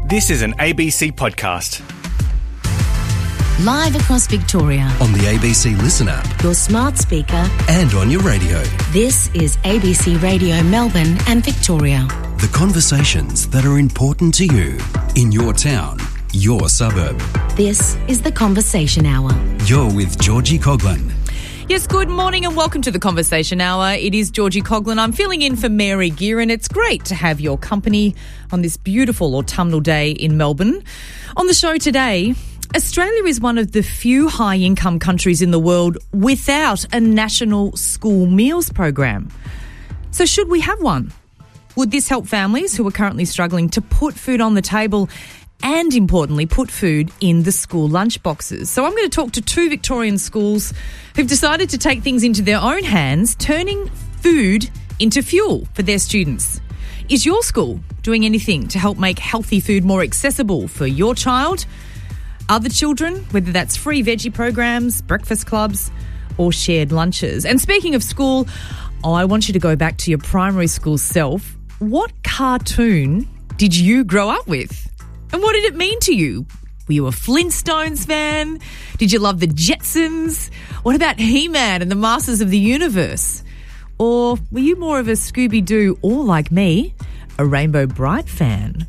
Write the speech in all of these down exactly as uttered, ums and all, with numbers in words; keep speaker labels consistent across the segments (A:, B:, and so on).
A: This is an A B C podcast.
B: Live across Victoria.
C: On the A B C Listen app.
B: Your smart speaker.
C: And on your radio.
B: This is A B C Radio Melbourne and Victoria.
C: The conversations that are important to you in your town, your suburb.
B: This is The Conversation Hour.
C: You're with Georgie Coughlin.
D: Yes, good morning and welcome to The Conversation Hour. It is Georgie Coughlin. I'm filling in for Mary Gearin. It's great to have your company on this beautiful autumnal day in Melbourne. On the show today, Australia is one of the few high-income countries in the world without a national school meals program. So should we have one? Would this help families who are currently struggling to put food on the table and, importantly, put food in the school lunch boxes? So I'm going to talk to two Victorian schools who've decided to take things into their own hands, turning food into fuel for their students. Is your school doing anything to help make healthy food more accessible for your child, other children, whether that's free veggie programs, breakfast clubs or shared lunches? And speaking of school, oh, I want you to go back to your primary school self. What cartoon did you grow up with? And what did it mean to you? Were you a Flintstones fan? Did you love the Jetsons? What about He-Man and the Masters of the Universe? Or were you more of a Scooby-Doo or, like me, a Rainbow Bright fan?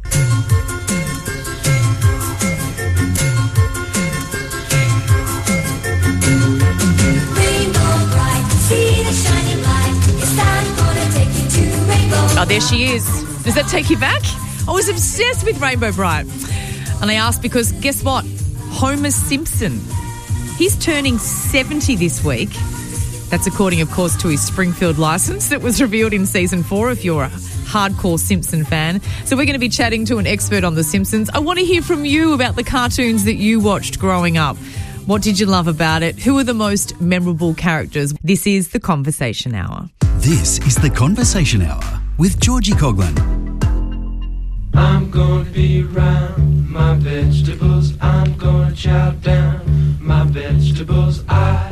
D: Oh, there she is. Does that take you back? I was obsessed with Rainbow Bright. And I asked because, guess what? Homer Simpson. He's turning seventy this week. That's according, of course, to his Springfield licence that was revealed in season four, if you're a hardcore Simpson fan. So we're going to be chatting to an expert on The Simpsons. I want to hear from you about the cartoons that you watched growing up. What did you love about it? Who are the most memorable characters? This is The Conversation Hour.
C: This is The Conversation Hour with Georgie Coughlin.
E: I'm gonna be around my vegetables. I'm gonna chow down my vegetables. I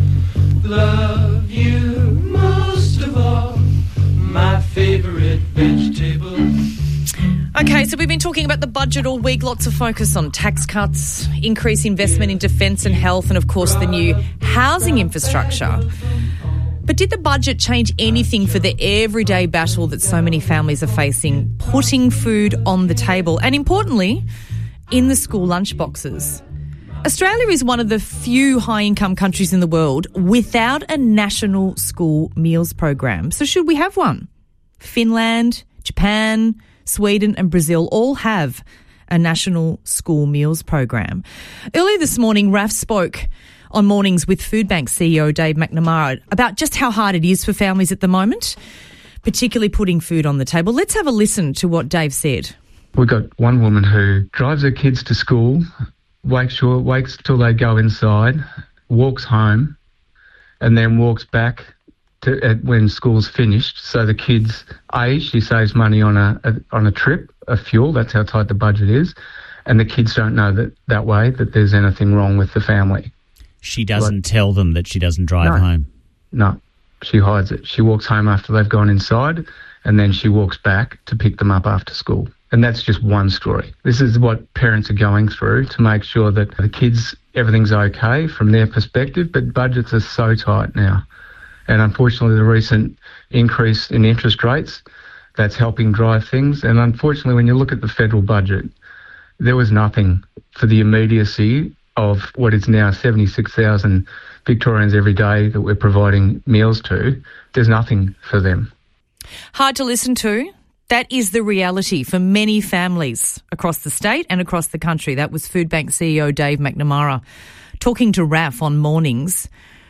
E: love you most of all, my favourite vegetable.
D: Okay, so we've been talking about the budget all week. Lots of focus on tax cuts, increased investment in defence and health, and of course the new housing infrastructure. But did the budget change anything for the everyday battle that so many families are facing, putting food on the table and, importantly, in the school lunchboxes? Australia is one of the few high-income countries in the world without a national school meals program. So should we have one? Finland, Japan, Sweden and Brazil all have a national school meals program. Earlier this morning, R A F spoke on Mornings with Foodbank C E O Dave McNamara about just how hard it is for families at the moment, particularly putting food on the table. Let's have a listen to what Dave said.
F: We've got one woman who drives her kids to school, wakes, sure, wakes till they go inside, walks home, and then walks back to, uh, when school's finished. So the kids, A, she saves money on a, a on a trip, a fuel, that's how tight the budget is, and the kids don't know that, that way that there's anything wrong with the family.
G: She doesn't
F: Like,
G: tell them that she doesn't drive
F: no,
G: home.
F: No, she hides it. She walks home after they've gone inside, and then she walks back to pick them up after school. And that's just one story. This is what parents are going through to make sure that the kids, everything's okay from their perspective, but budgets are so tight now. And unfortunately, the recent increase in interest rates, that's helping drive things. And unfortunately, when you look at the federal budget, there was nothing for the immediacy of what is now seventy-six thousand Victorians every day that we're providing meals to. There's nothing for them.
D: Hard to listen to. That is the reality for many families across the state and across the country. That was Foodbank C E O Dave McNamara talking to R A F on Mornings.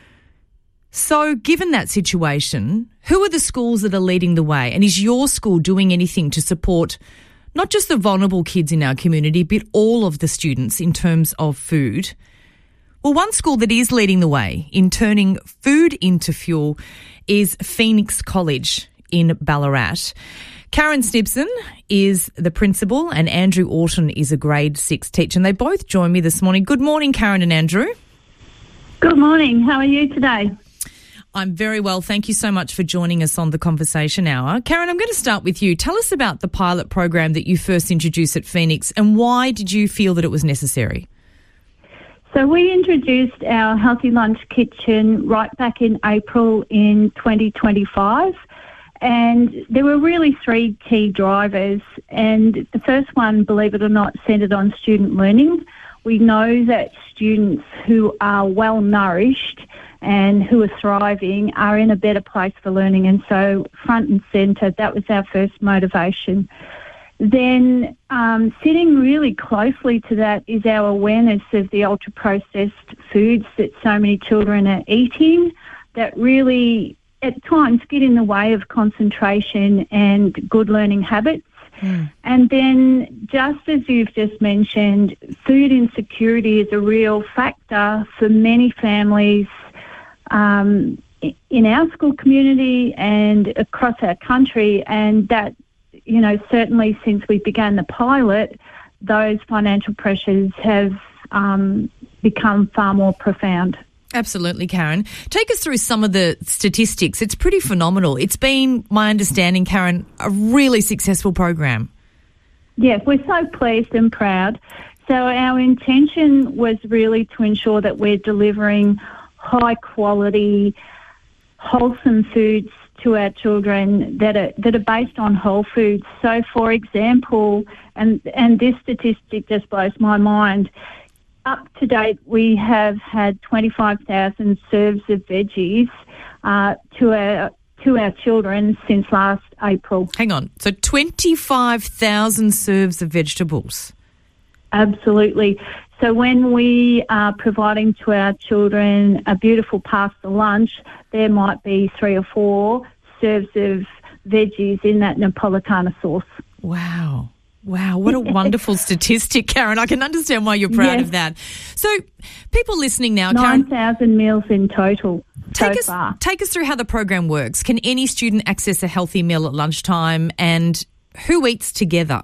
D: So given that situation, who are the schools that are leading the way? And is your school doing anything to support not just the vulnerable kids in our community, but all of the students in terms of food? Well, one school that is leading the way in turning food into fuel is Phoenix College in Ballarat. Karen Snibson is the principal and Andrew Orton is a grade six teacher. And they both join me this morning. Good morning, Karen and Andrew.
H: Good morning. How are you today?
D: I'm very well. Thank you so much for joining us on the Conversation Hour. Karen, I'm going to start with you. Tell us about the pilot program that you first introduced at Phoenix and why did you feel that it was necessary?
H: So we introduced our Healthy Lunch Kitchen right back in April in twenty twenty-five, and there were really three key drivers. And the first one, believe it or not, centred on student learning. We know that students who are well nourished and who are thriving are in a better place for learning, and so front and centre, that was our first motivation. Then um, sitting really closely to that is our awareness of the ultra-processed foods that so many children are eating that really at times get in the way of concentration and good learning habits. Mm. And then, just as you've just mentioned, food insecurity is a real factor for many families um, in our school community and across our country, and that, you know, certainly since we began the pilot, those financial pressures have um, become far more profound.
D: Absolutely, Karen. Take us through some of the statistics. It's pretty phenomenal. It's been, my understanding, Karen, a really successful program.
H: Yes, we're so pleased and proud. So our intention was really to ensure that we're delivering high quality, wholesome foods to our children that are that are based on whole foods. So, for example, and and this statistic just blows my mind, up to date we have had twenty-five thousand serves of veggies uh, to our to our children since last April.
D: Hang on, so twenty-five thousand serves of vegetables?
H: Absolutely. So when we are providing to our children a beautiful pasta lunch, there might be three or four serves of veggies in that Napolitana sauce.
D: Wow. Wow, what a wonderful statistic, Karen. I can understand why you're proud
H: yes.
D: of that. So people listening now,
H: nine
D: Karen...
H: nine thousand meals in total
D: take
H: so
D: us,
H: far.
D: Take us through how the program works. Can any student access a healthy meal at lunchtime, and who eats together?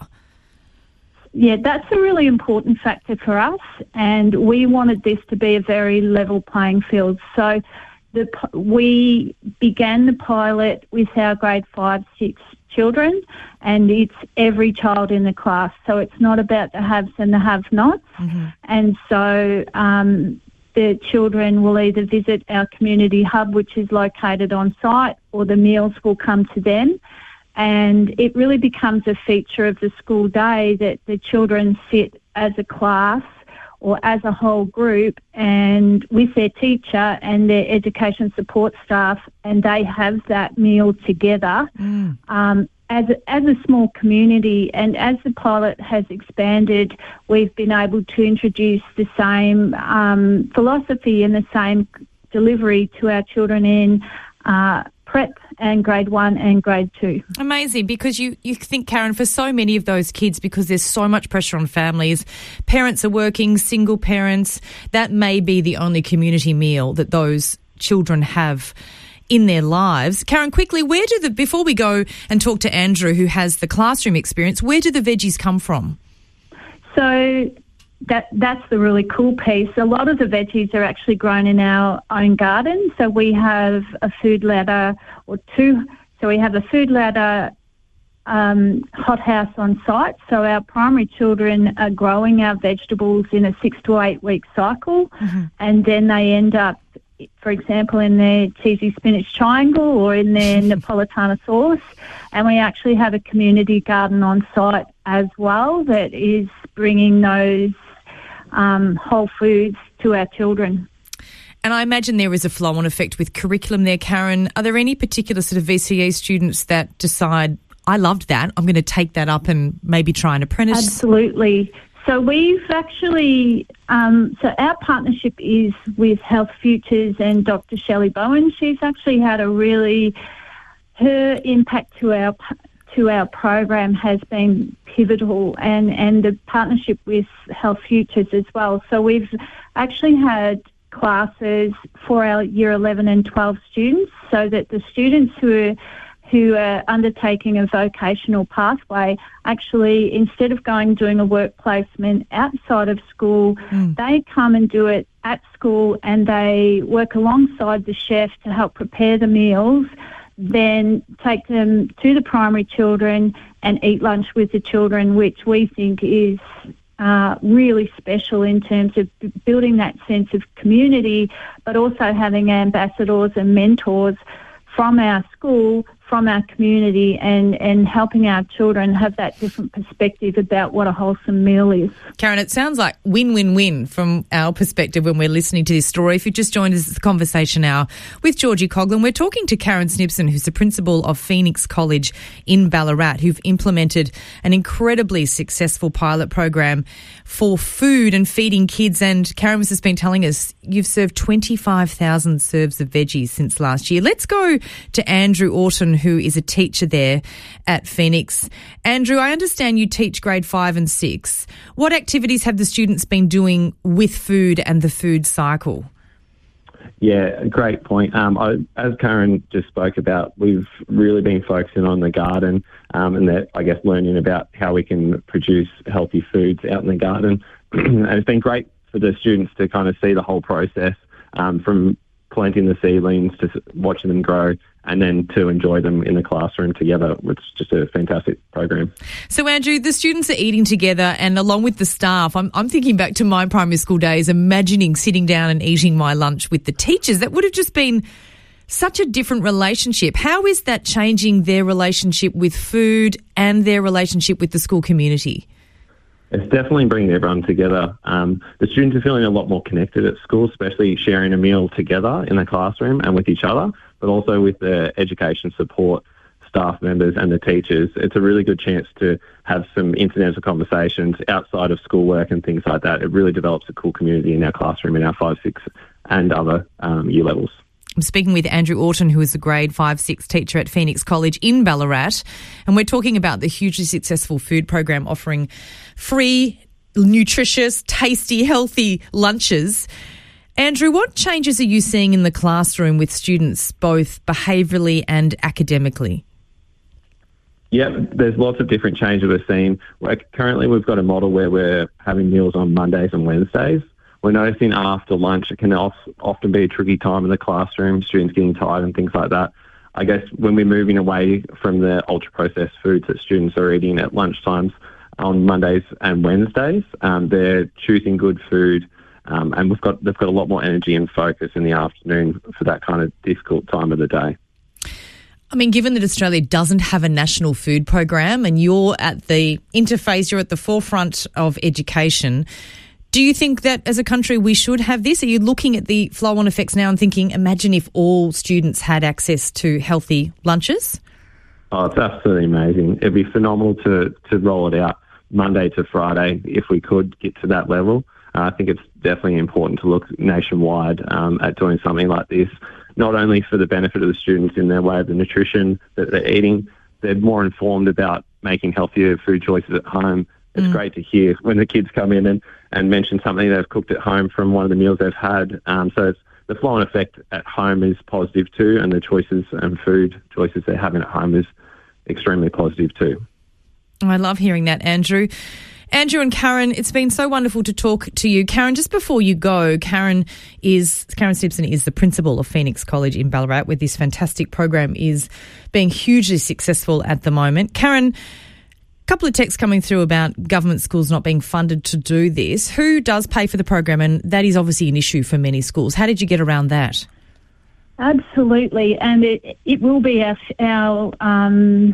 H: Yeah, that's a really important factor for us, and we wanted this to be a very level playing field. So the, we began the pilot with our grade five, six children, and it's every child in the class. So it's not about the haves and the have-nots. Mm-hmm. And so um, the children will either visit our community hub, which is located on site, or the meals will come to them. And it really becomes a feature of the school day that the children sit as a class or as a whole group and with their teacher and their education support staff, and they have that meal together mm. um, as, a, as a small community. And as the pilot has expanded, we've been able to introduce the same um, philosophy and the same delivery to our children in uh, prep and grade one and grade two.
D: Amazing, because you, you think, Karen, for so many of those kids, because there's so much pressure on families, parents are working, single parents, that may be the only community meal that those children have in their lives. Karen, quickly, where do the, before we go and talk to Andrew, who has the classroom experience, where do the veggies come from?
H: So That that's the really cool piece. A lot of the veggies are actually grown in our own garden. So we have a food ladder or two. So we have a food ladder um, hothouse on site. So our primary children are growing our vegetables in a six to eight week cycle, mm-hmm. and then they end up, for example, in their cheesy spinach triangle or in their Napolitana sauce. And we actually have a community garden on site as well that is bringing those Um, whole foods to our children.
D: And I imagine there is a flow-on effect with curriculum there, Karen. Are there any particular sort of V C E students that decide, I loved that, I'm going to take that up and maybe try an apprentice?
H: Absolutely. So we've actually, um, so our partnership is with Health Futures and Doctor Shelley Bowen. She's actually had a really, her impact to our to our program has been pivotal, and, and the partnership with Health Futures as well. So we've actually had classes for our year eleven and twelve students, so that the students who are who are undertaking a vocational pathway, actually, instead of going doing a work placement outside of school, mm. they come and do it at school and they work alongside the chef to help prepare the meals, then take them to the primary children and eat lunch with the children, which we think is uh, really special in terms of b- building that sense of community, but also having ambassadors and mentors from our school, from our community, and, and helping our children have that different perspective about what a wholesome meal is.
D: Karen, it sounds like win-win-win from our perspective when we're listening to this story. If you just joined us, it's the Conversation Hour with Georgie Coghlan. We're talking to Karen Snibson, who's the principal of Phoenix College in Ballarat, who've implemented an incredibly successful pilot program for food and feeding kids. And Karen was just been telling us you've served twenty-five thousand serves of veggies since last year. Let's go to Andrew Orton, who is a teacher there at Phoenix. Andrew, I understand you teach grade five and six. What activities have the students been doing with food and the food cycle?
I: Yeah, great point. Um, I, as Karen just spoke about, we've really been focusing on the garden um, and that, I guess, learning about how we can produce healthy foods out in the garden. And it's been great for the students to kind of see the whole process um, from planting the seedlings to watching them grow and then to enjoy them in the classroom together. It's just a fantastic program.
D: So, Andrew, the students are eating together and along with the staff, I'm, I'm thinking back to my primary school days, imagining sitting down and eating my lunch with the teachers. That would have just been such a different relationship. How is that changing their relationship with food and their relationship with the school community?
I: It's definitely bringing everyone together. Um, the students are feeling a lot more connected at school, especially sharing a meal together in the classroom and with each other, but also with the education support staff members and the teachers. It's a really good chance to have some incidental conversations outside of schoolwork and things like that. It really develops a cool community in our classroom in our five, six and other um, year levels.
D: I'm speaking with Andrew Orton, who is a grade five six teacher at Phoenix College in Ballarat, and we're talking about the hugely successful food program offering free, nutritious, tasty, healthy lunches. Andrew, what changes are you seeing in the classroom with students, both behaviourally and academically?
I: Yeah, there's lots of different changes we're seeing. Like currently, we've got a model where we're having meals on Mondays and Wednesdays. We're noticing after lunch it can often be a tricky time in the classroom, students getting tired and things like that. I guess when we're moving away from the ultra-processed foods that students are eating at lunchtimes on Mondays and Wednesdays, um, they're choosing good food um, and we've got they've got a lot more energy and focus in the afternoon for that kind of difficult time of the day.
D: I mean, given that Australia doesn't have a national food program and you're at the interface, you're at the forefront of education, do you think that as a country we should have this? Are you looking at the flow-on effects now and thinking, imagine if all students had access to healthy lunches?
I: Oh, it's absolutely amazing. It'd be phenomenal to, to roll it out Monday to Friday if we could get to that level. Uh, I think it's definitely important to look nationwide um, at doing something like this, not only for the benefit of the students in their way of the nutrition that they're eating, they're more informed about making healthier food choices at home. It's mm. great to hear when the kids come in and, and mention something they've cooked at home from one of the meals they've had. Um, so it's, the flow-on effect at home is positive too, and the choices and food choices they're having at home is extremely positive too.
D: I love hearing that, Andrew. Andrew and Karen, it's been so wonderful to talk to you. Karen, just before you go, Karen is Karen Snibson is the principal of Phoenix College in Ballarat, where this fantastic program is being hugely successful at the moment. Karen, couple of texts coming through about government schools not being funded to do this. Who does pay for the program? And that is obviously an issue for many schools. How did you get around that?
H: Absolutely, and it it will be our our, um,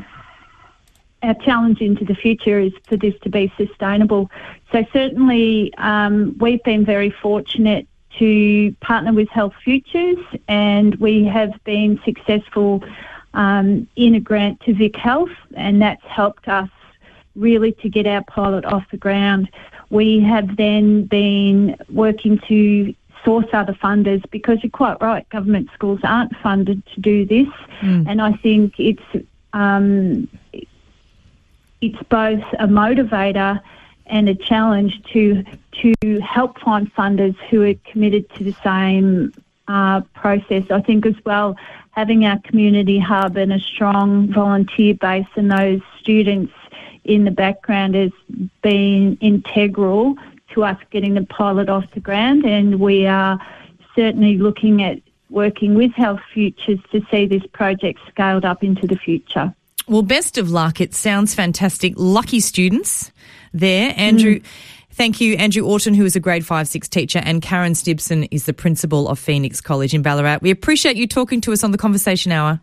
H: our challenge into the future is for this to be sustainable. So certainly um, we've been very fortunate to partner with Health Futures, and we have been successful um, in a grant to Vic Health, and that's helped us really to get our pilot off the ground. We have then been working to source other funders because you're quite right, government schools aren't funded to do this. Mm. And I think it's um, it's both a motivator and a challenge to to help find funders who are committed to the same uh, process. I think as well, having our community hub and a strong volunteer base and those students in the background has been integral to us getting the pilot off the ground, and we are certainly looking at working with Health Futures to see this project scaled up into the future.
D: Well, best of luck. It sounds fantastic. Lucky students there. Andrew, mm. thank you. Andrew Orton, who is a grade five six teacher, and Karen Stibson is the principal of Phoenix College in Ballarat. We appreciate you talking to us on the Conversation Hour.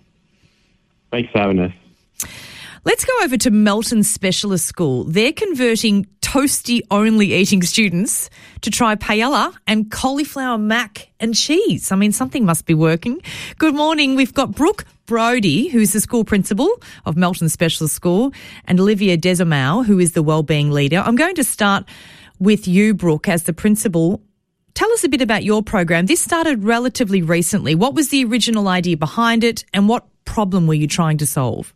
I: Thanks for having us.
D: Let's go over to Melton Specialist School. They're converting toasty-only eating students to try paella and cauliflower mac and cheese. I mean, something must be working. Good morning. We've got Brooke Brodie, who's the school principal of Melton Specialist School, and Olivia Desamau, who is the wellbeing leader. I'm going to start with you, Brooke, as the principal. Tell us a bit about your program. This started relatively recently. What was the original idea behind it, and what problem were you trying to solve?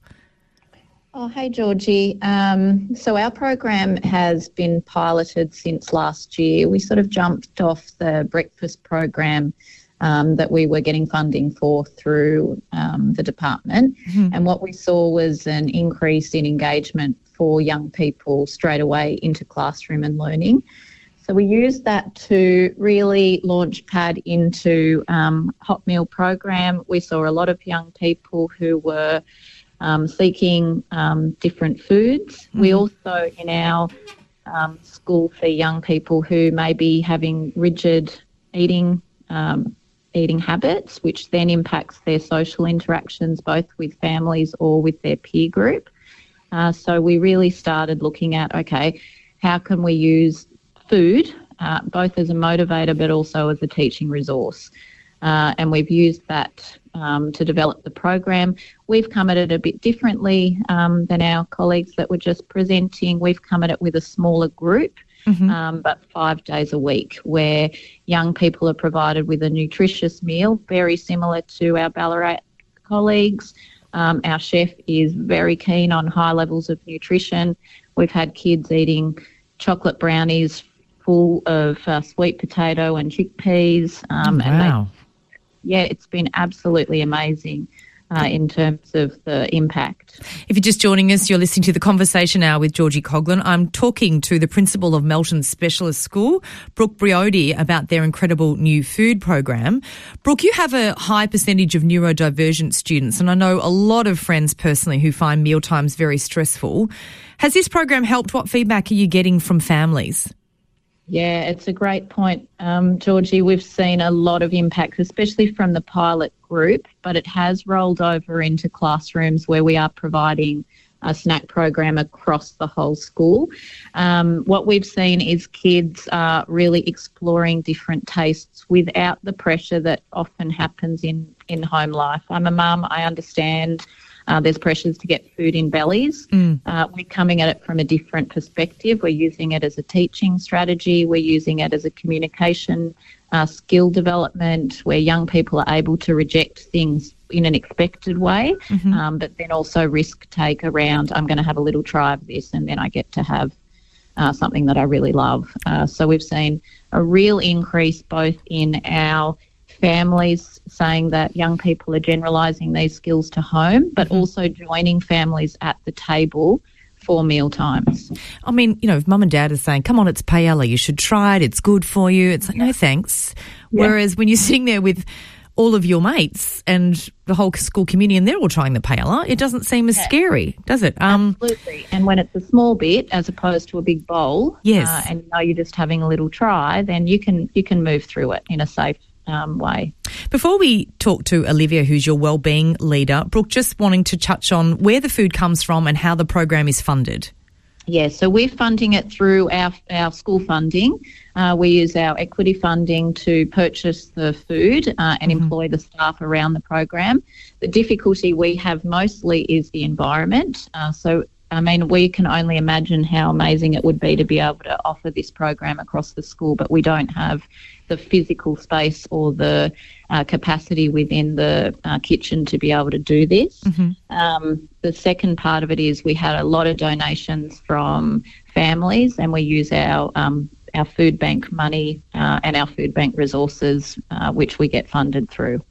J: Oh, hey, Georgie. Um, so our program has been piloted since last year. We sort of jumped off the breakfast program um, that we were getting funding for through um, the department. Mm-hmm. And what we saw was an increase in engagement for young people straight away into classroom and learning. So we used that to really launch pad into um, hot meal program. We saw a lot of young people who were Um, seeking um, different foods. Mm-hmm. We also, in our um, school for young people who may be having rigid eating um, eating habits, which then impacts their social interactions both with families or with their peer group. Uh, so we really started looking at, okay, how can we use food uh, both as a motivator but also as a teaching resource? Uh, and we've used that um, to develop the program. We've come at it a bit differently um, than our colleagues that were just presenting. We've come at it with a smaller group, mm-hmm. um, but five days a week, where young people are provided with a nutritious meal, very similar to our Ballarat colleagues. Um, our chef is very keen on high levels of nutrition. We've had kids eating chocolate brownies full of uh, sweet potato and chickpeas. Um,
D: oh, wow.
J: And they, yeah, it's been absolutely amazing uh, in terms of the impact.
D: If you're just joining us, you're listening to The Conversation Hour with Georgie Coghlan. I'm talking to the principal of Melton Specialist School, Brooke Brodie, about their incredible new food program. Brooke, you have a high percentage of neurodivergent students, and I know a lot of friends personally who find mealtimes very stressful. Has this program helped? What feedback are you getting from families?
J: Yeah, it's a great point, um, Georgie. We've seen a lot of impact, especially from the pilot group, but it has rolled over into classrooms where we are providing a snack program across the whole school. Um, what we've seen is kids are really exploring different tastes without the pressure that often happens in, in home life. I'm a mum, I understand. Uh, there's pressures to get food in bellies. Mm. Uh, we're coming at it from a different perspective. We're using it as a teaching strategy. We're using it as a communication uh, skill development where young people are able to reject things in an expected way, mm-hmm. um, but then also risk take around, I'm going to have a little try of this and then I get to have uh, something that I really love. Uh, so we've seen a real increase both in our families saying that young people are generalising these skills to home, but mm-hmm. also joining families at the table for meal times.
D: I mean, you know, if mum and dad are saying, come on, it's paella, you should try it, it's good for you, it's like, yeah. no thanks. Yeah. Whereas when you're sitting there with all of your mates and the whole school community and they're all trying the paella, it doesn't seem as yeah. scary, does it?
J: Um, Absolutely. And when it's a small bit as opposed to a big bowl,
D: yes.
J: uh, and you know you're just having a little try, then you can you can move through it in a safe Um, way.
D: Before we talk to Olivia, who's your wellbeing leader, Brooke, just wanting to touch on where the food comes from and how the program is funded.
J: Yeah, so we're funding it through our our school funding. Uh, we use our equity funding to purchase the food uh, and mm-hmm. employ the staff around the program. The difficulty we have mostly is the environment. Uh, so I mean, we can only imagine how amazing it would be to be able to offer this program across the school, but we don't have the physical space or the uh, capacity within the uh, kitchen to be able to do this. Mm-hmm. Um, the second part of it is we had a lot of donations from families, and we use our um, our food bank money uh, and our food bank resources, uh, which we get funded through.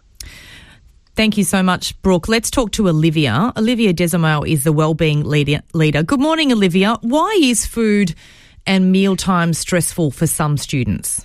D: Thank you so much, Brooke. Let's talk to Olivia. Olivia Desamau is the wellbeing leader. leader. Good morning, Olivia. Why is food and mealtime stressful for some students?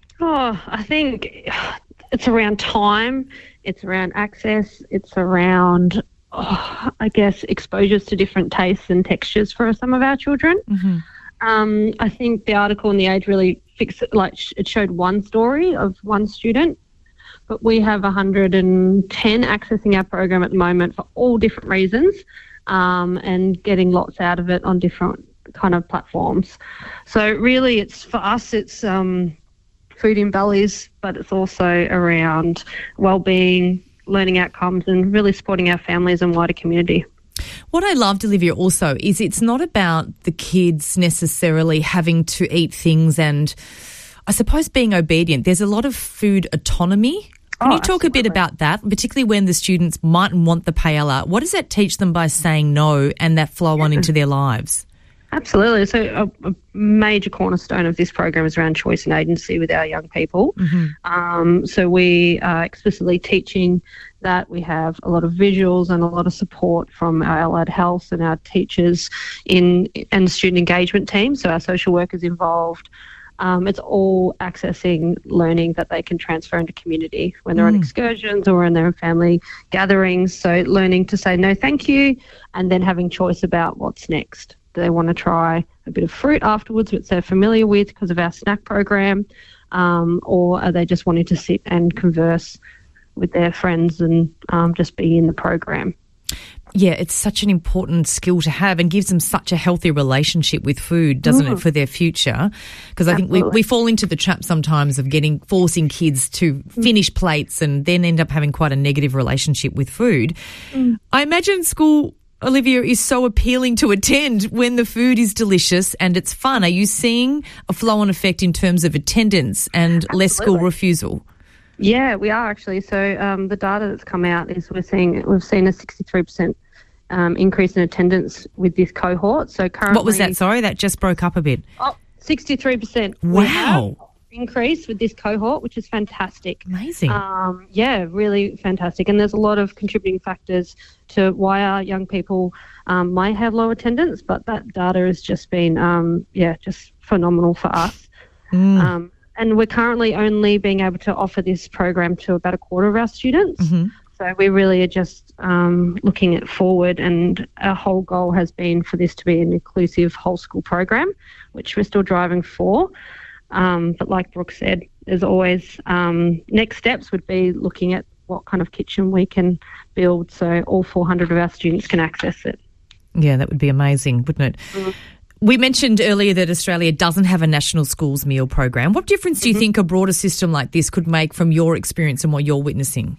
K: Oh, I think it's around time, it's around access, it's around, oh, I guess, exposures to different tastes and textures for some of our children.
D: Mm-hmm.
K: Um, I think the article in The Age really fixed it, like it showed one story of one student, but we have one hundred ten accessing our program at the moment for all different reasons, um, and getting lots out of it on different kind of platforms. So really it's, for us, it's um, food in bellies, but it's also around wellbeing, learning outcomes, and really supporting our families and wider community.
D: What I loved, Olivia, also is it's not about the kids necessarily having to eat things and, I suppose, being obedient. There's a lot of food autonomy. Can
K: Oh,
D: you talk a bit
K: absolutely.
D: about that, particularly when the students mightn't want the paella? What does that teach them by saying no and that flow on into their lives?
K: Absolutely. So a, a major cornerstone of this program is around choice and agency with our young people.
D: Mm-hmm.
K: Um, so we are explicitly teaching that. We have a lot of visuals and a lot of support from our allied health and our teachers in and student engagement team. So our social workers involved. Um, it's all accessing learning that they can transfer into community when they're on excursions or in their family gatherings. So learning to say no thank you, and then having choice about what's next. Do they want to try a bit of fruit afterwards, which they're familiar with because of our snack program, um, or are they just wanting to sit and converse with their friends and um, just be in the program?
D: Yeah, it's such an important skill to have and gives them such a healthy relationship with food, doesn't
K: Mm.
D: it, for their future? Because I think we,
K: Absolutely.
D: we fall into the trap sometimes of getting forcing kids to finish plates and then end up having quite a negative relationship with food.
K: Mm.
D: I imagine school, Olivia, is so appealing to attend when the food is delicious and it's fun. Are you seeing a flow-on effect in terms of attendance and less school
K: Absolutely.
D: refusal?
K: Yeah, we are actually. So um, the data that's come out is we're seeing we've seen a sixty-three percent um, increase in attendance with this cohort. So currently,
D: What was that? Sorry, that just broke up a bit.
K: Oh, sixty-three percent.
D: Wow.
K: Increase with this cohort, which is fantastic.
D: Amazing.
K: Um, yeah, really fantastic. And there's a lot of contributing factors to why our young people um, might have low attendance, but that data has just been, um, yeah, just phenomenal for us.
D: Mm.
K: Um, and we're currently only being able to offer this program to about a quarter of our students.
D: Mm-hmm.
K: So we really are just um, looking at forward, and our whole goal has been for this to be an inclusive whole school program, which we're still driving for. Um, but like Brooke said, there's always um, next steps would be looking at what kind of kitchen we can build so all four hundred of our students can access it.
D: Yeah, that would be amazing, wouldn't it?
K: Mm-hmm.
D: We mentioned earlier that Australia doesn't have a national schools meal program. What difference do you
K: Mm-hmm.
D: think a broader system like this could make from your experience and what you're witnessing?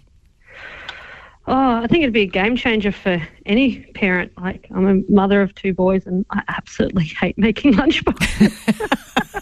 K: Oh, I think it'd be a game changer for any parent. Like, I'm a mother of two boys and I absolutely hate making lunchboxes.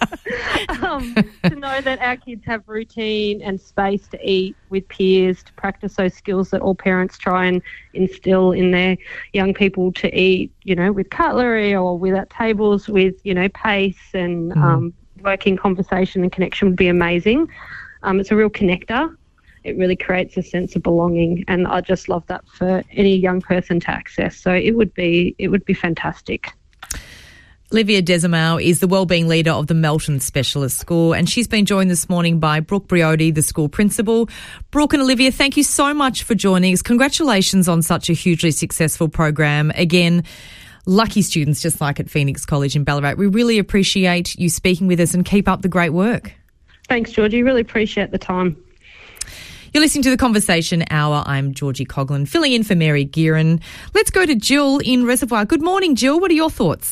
K: um, to know that our kids have routine and space to eat with peers, to practice those skills that all parents try and instill in their young people to eat, you know, with cutlery or with at tables with, you know, pace and
D: Mm.
K: um, working conversation and connection would be amazing. Um, it's a real connector. It really creates a sense of belonging, and I just love that for any young person to access. So it would be it would be fantastic.
D: Olivia Desimau is the wellbeing leader of the Melton Specialist School, and she's been joined this morning by Brooke Briody, the school principal. Brooke and Olivia, thank you so much for joining us. Congratulations on such a hugely successful program. Again, lucky students just like at Phoenix College in Ballarat. We really appreciate you speaking with us and keep up the great work.
K: Thanks, Georgie. Really appreciate the time.
D: You're listening to The Conversation Hour. I'm Georgie Coughlin, filling in for Mary Gearin. Let's go to Jill in Reservoir. Good morning, Jill. What are your thoughts?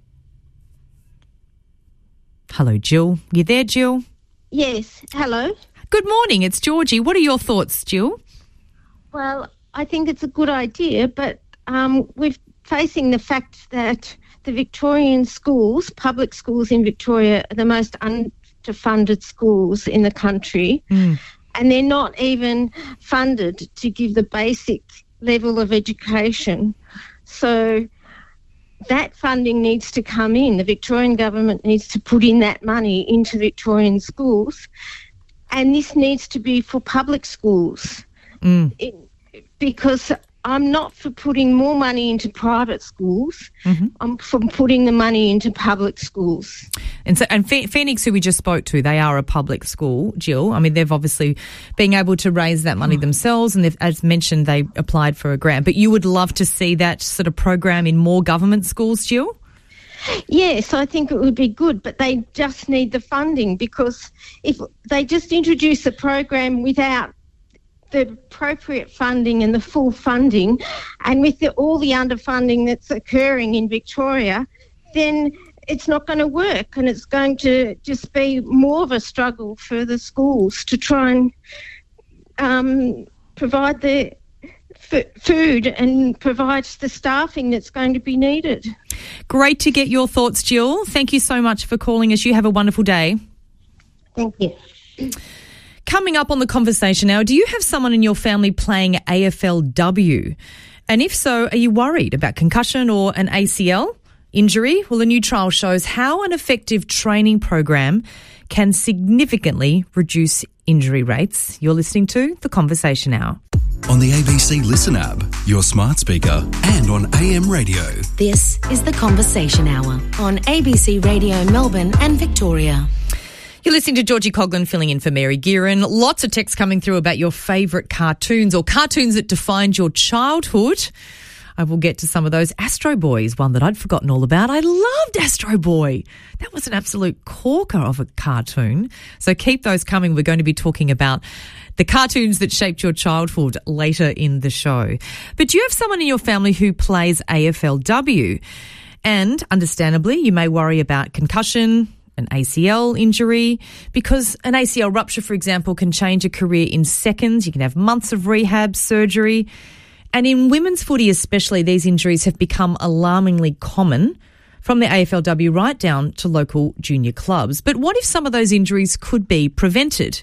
D: Hello, Jill. You there, Jill?
L: Yes, hello.
D: Good morning. It's Georgie. What are your thoughts, Jill?
L: Well, I think it's a good idea, but um, we're facing the fact that the Victorian schools, public schools in Victoria, are the most underfunded schools in the country.
D: Mm.
L: And they're not even funded to give the basic level of education. So that funding needs to come in. The Victorian government needs to put in that money into Victorian schools. And this needs to be for public schools.
D: Mm.
L: It, because I'm not for putting more money into private schools.
D: Mm-hmm.
L: I'm for putting the money into public schools.
D: And so, and Phe- Phoenix, who we just spoke to, they are a public school, Jill. I mean, they've obviously been able to raise that money themselves, and they've, as mentioned, they applied for a grant. But you would love to see that sort of program in more government schools, Jill?
L: Yes, I think it would be good, but they just need the funding, because if they just introduce a program without the appropriate funding and the full funding, and with the, all the underfunding that's occurring in Victoria, then it's not going to work, and it's going to just be more of a struggle for the schools to try and um, provide the f- food and provide the staffing that's going to be needed.
D: Great to get your thoughts, Jill. Thank you so much for calling us. You have a wonderful day.
L: Thank you.
D: Coming up on the conversation now, do you have someone in your family playing A F L W? And if so, are you worried about concussion or an A C L injury? Well, a new trial shows how an effective training program can significantly reduce injury rates. You're listening to The Conversation Hour.
C: On the A B C Listen app, your smart speaker, and on A M radio.
B: This is The Conversation Hour on A B C Radio Melbourne and Victoria.
D: You're listening to Georgie Coghlan filling in for Mary Gearin. Lots of texts coming through about your favourite cartoons or cartoons that defined your childhood. I will get to some of those. Astro Boy is one that I'd forgotten all about. I loved Astro Boy. That was an absolute corker of a cartoon. So keep those coming. We're going to be talking about the cartoons that shaped your childhood later in the show. But do you have someone in your family who plays A F L W? And understandably, you may worry about concussion, an A C L injury, because an A C L rupture, for example, can change a career in seconds. You can have months of rehab, surgery. And in women's footy especially, these injuries have become alarmingly common, from the A F L W right down to local junior clubs. But what if some of those injuries could be prevented?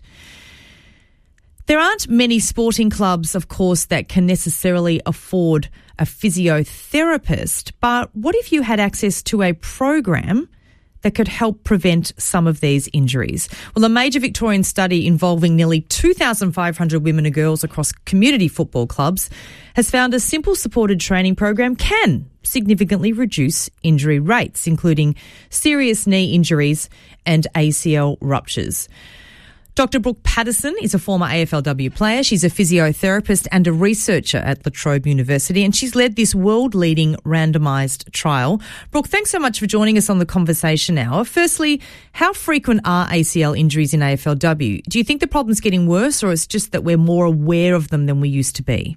D: There aren't many sporting clubs, of course, that can necessarily afford a physiotherapist, but what if you had access to a program that could help prevent some of these injuries? Well, a major Victorian study involving nearly two thousand five hundred women and girls across community football clubs has found a simple supported training program can significantly reduce injury rates, including serious knee injuries and A C L ruptures. Doctor Brooke Patterson is a former A F L W player. She's a physiotherapist and a researcher at La Trobe University, and she's led this world-leading randomised trial. Brooke, thanks so much for joining us on the Conversation Hour. Firstly, how frequent are A C L injuries in A F L W? Do you think the problem's getting worse, or it's just that we're more aware of them than we used to be?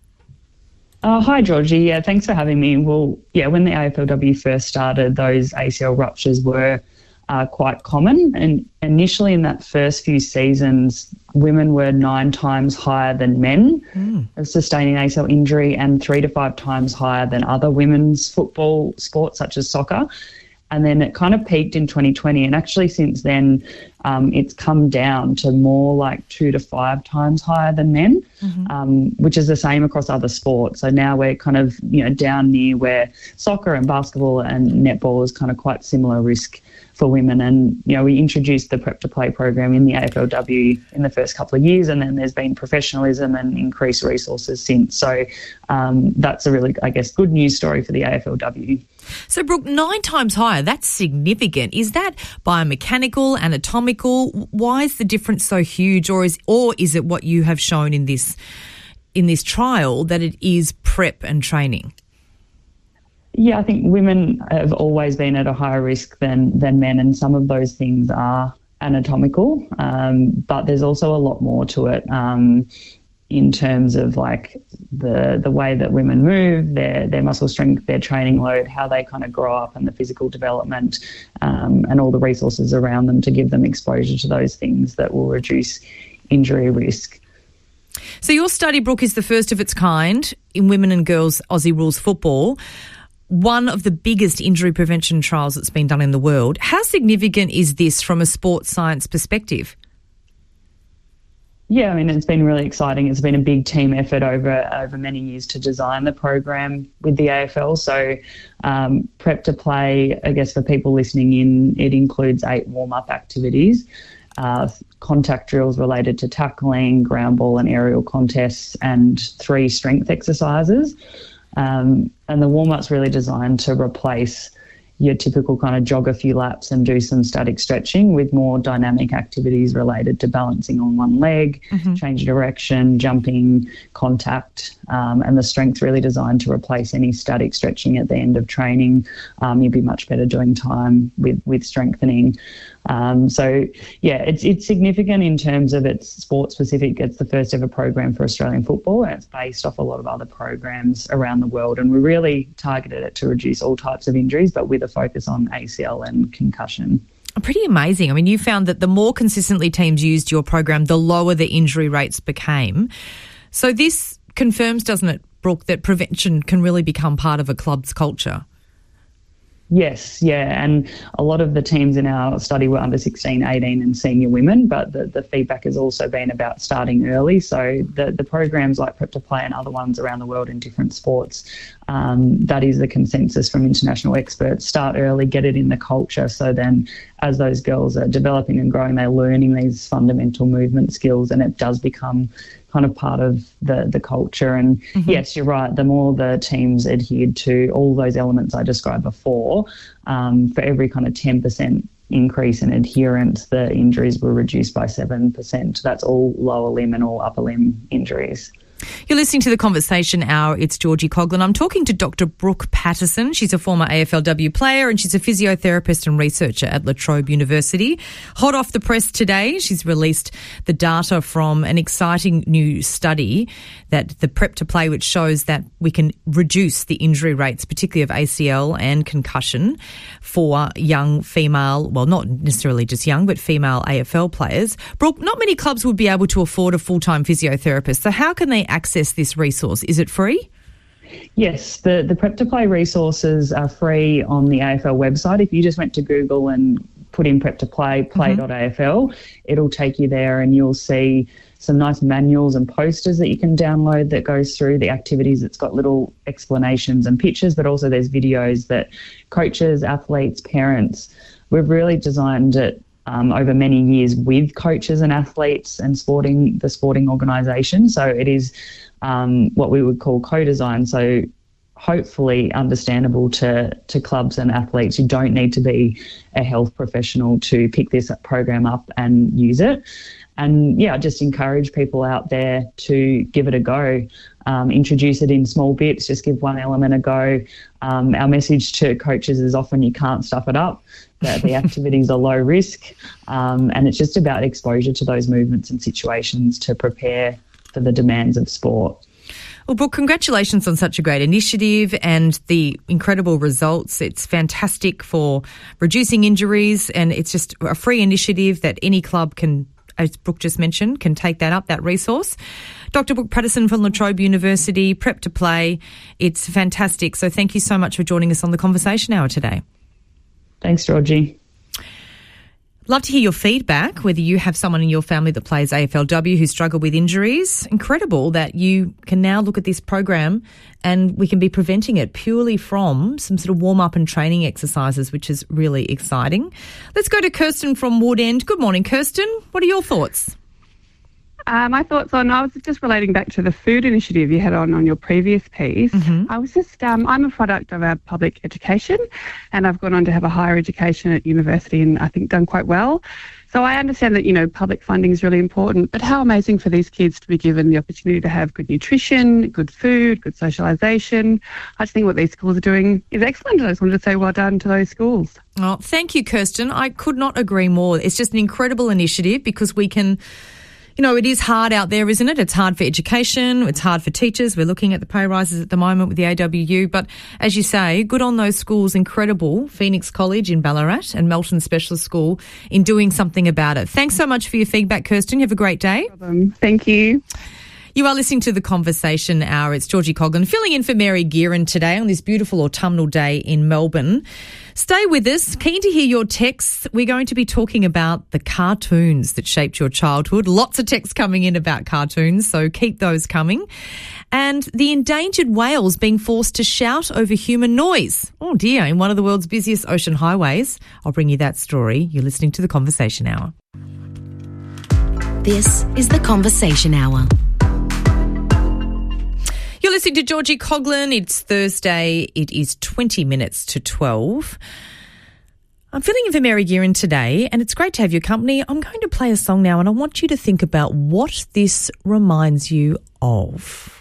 M: Oh, hi, Georgie. Yeah, thanks for having me. Well, yeah, when the A F L W first started, those A C L ruptures were Uh, quite common, and initially in that first few seasons, women were nine times higher than men mm. of sustaining A C L injury, and three to five times higher than other women's football sports such as soccer. And then it kind of peaked in twenty twenty, and actually since then um, it's come down to more like two to five times higher than men, mm-hmm. um, which is the same across other sports. So now we're kind of, you know, down near where soccer and basketball and netball is kind of quite similar risk for women. And, you know, we introduced the Prep to Play program in the A F L W in the first couple of years, and then there's been professionalism and increased resources since. So um, that's a really, I guess, good news story for the A F L W.
D: So, Brooke, nine times higher, that's significant. Is that biomechanical, anatomical? Why is the difference so huge, or is or is it what you have shown in this in this trial that it is prep and training?
M: Yeah, I think women have always been at a higher risk than than men, and some of those things are anatomical, um, but there's also a lot more to it um, in terms of like the the way that women move, their their muscle strength, their training load, how they kind of grow up, and the physical development, um, and all the resources around them to give them exposure to those things that will reduce injury risk.
D: So your study, Brooke, is the first of its kind in women and girls Aussie rules football. One of the biggest injury prevention trials that's been done in the world. How significant is this from a sports science perspective?
M: Yeah, I mean, it's been really exciting. It's been a big team effort over over many years to design the program with the A F L. So um, Prep to Play, I guess for people listening in, it includes eight warm-up activities, uh, contact drills related to tackling, ground ball and aerial contests, and three strength exercises. Um, and the warm-up's really designed to replace your typical kind of jog a few laps and do some static stretching with more dynamic activities related to balancing on one leg, mm-hmm. change of direction, jumping, contact, um, and the strength really designed to replace any static stretching at the end of training. Um, you'd be much better doing time with, with strengthening. Um, so, yeah, it's it's significant in terms of its sport specific. It's the first ever program for Australian football, and it's based off a lot of other programs around the world. And we really targeted it to reduce all types of injuries, but with a focus on A C L and concussion.
D: Pretty amazing. I mean, you found that the more consistently teams used your program, the lower the injury rates became. So this confirms, doesn't it, Brooke, that prevention can really become part of a club's culture?
M: Yes, yeah, and a lot of the teams in our study were under sixteen, eighteen and senior women, but the, the feedback has also been about starting early. So the, the programs like Prep to Play and other ones around the world in different sports, um, that is the consensus from international experts. Start early, get it in the culture, so then as those girls are developing and growing, they're learning these fundamental movement skills, and it does become kind of part of the, the culture. And mm-hmm. yes, you're right, the more the teams adhered to all those elements I described before, um, for every kind of ten percent increase in adherence, the injuries were reduced by seven percent. That's all lower limb and all upper limb injuries.
D: You're listening to The Conversation Hour. It's Georgie Coghlan. I'm talking to Doctor Brooke Patterson. She's a former A F L W player and she's a physiotherapist and researcher at La Trobe University. Hot off the press today, she's released the data from an exciting new study, that the Prep to Play, which shows that we can reduce the injury rates, particularly of A C L and concussion, for young female, well, not necessarily just young, but female A F L players. Brooke, not many clubs would be able to afford a full-time physiotherapist. So how can they access this resource? Is it free?
M: Yes, the, the Prep to Play resources are free on the A F L website. If you just went to Google and put in Prep to Play, play dot A F L, mm-hmm. it'll take you there and you'll see some nice manuals and posters that you can download that goes through the activities. It's got little explanations and pictures, but also there's videos that coaches, athletes, parents, we've really designed it Um, over many years with coaches and athletes and sporting the sporting organisation. So it is um, what we would call co-design. So hopefully understandable to, to clubs and athletes. You don't need to be a health professional to pick this program up and use it. And yeah, I just encourage people out there to give it a go. Um, introduce it in small bits, just give one element a go. Um, our message to coaches is often you can't stuff it up, that the activities are low risk, um, and it's just about exposure to those movements and situations to prepare for the demands of sport.
D: Well, Brooke, congratulations on such a great initiative and the incredible results. It's fantastic for reducing injuries, and it's just a free initiative that any club can, as Brooke just mentioned, can take that up, that resource. Doctor Brooke Patterson from La Trobe University, Prep to Play. It's fantastic. So thank you so much for joining us on The Conversation Hour today.
M: Thanks, Georgie.
D: Love to hear your feedback, whether you have someone in your family that plays A F L W who struggle with injuries. Incredible that you can now look at this program and we can be preventing it purely from some sort of warm-up and training exercises, which is really exciting. Let's go to Kirsten from Wood End. Good morning, Kirsten. What are your thoughts?
N: Uh, my thoughts on, I was just relating back to the food initiative you had on on your previous piece. Mm-hmm. I was just, um, I'm a product of our public education and I've gone on to have a higher education at university and I think done quite well. So I understand that, you know, public funding is really important, but how amazing for these kids to be given the opportunity to have good nutrition, good food, good socialisation. I just think what these schools are doing is excellent. I just wanted to say well done to those schools.
D: Oh, thank you, Kirsten. I could not agree more. It's just an incredible initiative because we can... You know, it is hard out there, isn't it? It's hard for education. It's hard for teachers. We're looking at the pay rises at the moment with the A W U. But as you say, good on those schools, incredible. Phoenix College in Ballarat and Melton Specialist School in doing something about it. Thanks so much for your feedback, Kirsten. You have a great day.
N: No problem. Thank you.
D: You are listening to The Conversation Hour. It's Georgie Coghlan filling in for Mary Gearan today on this beautiful autumnal day in Melbourne. Stay with us. Keen to hear your texts. We're going to be talking about the cartoons that shaped your childhood. Lots of texts coming in about cartoons, so keep those coming. And the endangered whales being forced to shout over human noise. Oh dear, in one of the world's busiest ocean highways. I'll bring you that story. You're listening to The Conversation Hour.
B: This is The Conversation Hour.
D: You're listening to Georgie Coughlin. It's Thursday. It is twenty minutes to twelve. I'm filling in for Mary Gearin today, and it's great to have your company. I'm going to play a song now, and I want you to think about what this reminds you of.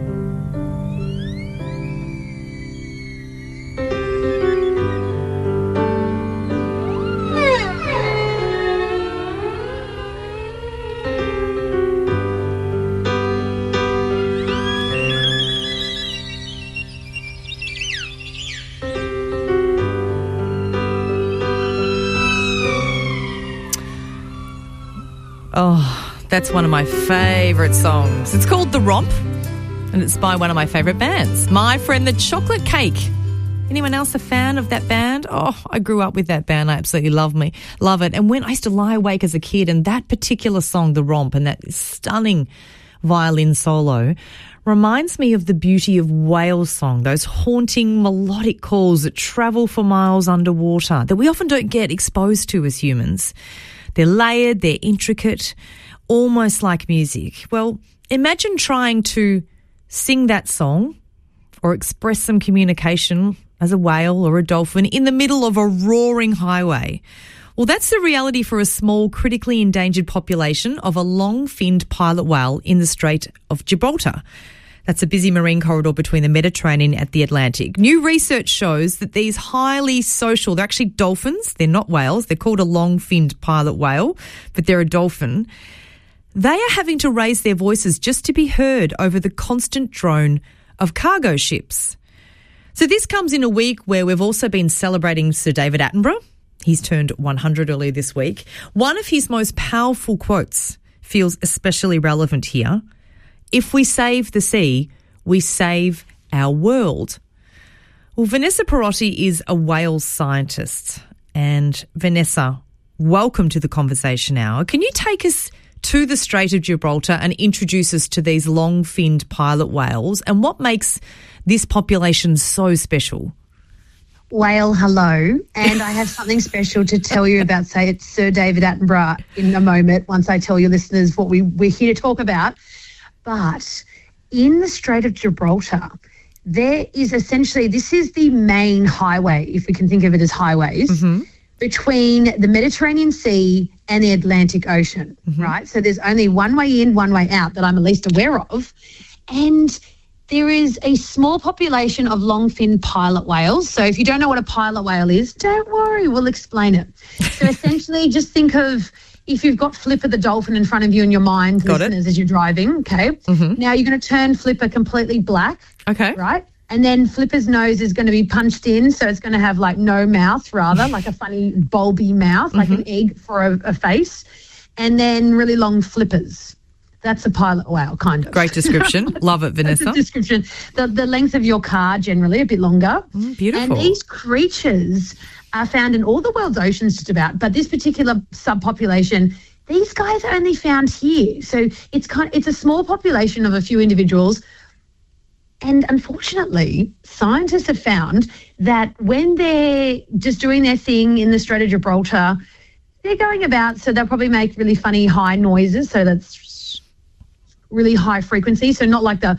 D: Oh, that's one of my favourite songs. It's called The Romp, and it's by one of my favourite bands, My Friend the Chocolate Cake. Anyone else a fan of that band? Oh, I grew up with that band. I absolutely love me, love it. And when I used to lie awake as a kid, and that particular song, The Romp, and that stunning violin solo reminds me of the beauty of whale song, those haunting melodic calls that travel for miles underwater that we often don't get exposed to as humans. They're layered, they're intricate, almost like music. Well, imagine trying to sing that song or express some communication as a whale or a dolphin in the middle of a roaring highway. Well, that's the reality for a small, critically endangered population of a long-finned pilot whale in the Strait of Gibraltar. That's a busy marine corridor between the Mediterranean and the Atlantic. New research shows that these highly social, they're actually dolphins, they're not whales, they're called a long-finned pilot whale, but they're a dolphin. They are having to raise their voices just to be heard over the constant drone of cargo ships. So this comes in a week where we've also been celebrating Sir David Attenborough. He's turned one hundred earlier this week. One of his most powerful quotes feels especially relevant here. If we save the sea, we save our world. Well, Vanessa Perotti is a whales scientist. And Vanessa, welcome to the Conversation Hour. Can you take us to the Strait of Gibraltar and introduce us to these long-finned pilot whales and what makes this population so special?
O: Whale, hello. And I have something special to tell you about, say, it's Sir David Attenborough in a moment, once I tell your listeners what we, we're here to talk about. But in the Strait of Gibraltar, there is essentially, this is the main highway, if we can think of it as highways, mm-hmm. between the Mediterranean Sea and the Atlantic Ocean, mm-hmm. right? So there's only one way in, one way out that I'm at least aware of. And there is a small population of long-finned pilot whales. So if you don't know what a pilot whale is, don't worry, we'll explain it. So essentially just think of, if you've got Flipper the dolphin in front of you in your mind, got listeners, it. As you're driving, okay? Mm-hmm. Now you're going to turn Flipper completely black.
D: Okay.
O: Right? And then Flipper's nose is going to be punched in, so it's going to have like no mouth, rather, like a funny bulby mouth, mm-hmm. like an egg for a, a face, and then really long flippers. That's a pilot whale, kind of.
D: Great description. Love it, Vanessa.
O: That's a description. The, the length of your car, generally, a bit longer.
D: Mm, beautiful.
O: And these creatures are found in all the world's oceans just about, but this particular subpopulation, these guys are only found here. So it's kind of, it's a small population of a few individuals. And unfortunately, scientists have found that when they're just doing their thing in the Strait of Gibraltar, they're going about, so they'll probably make really funny high noises. So that's really high frequency. So not like the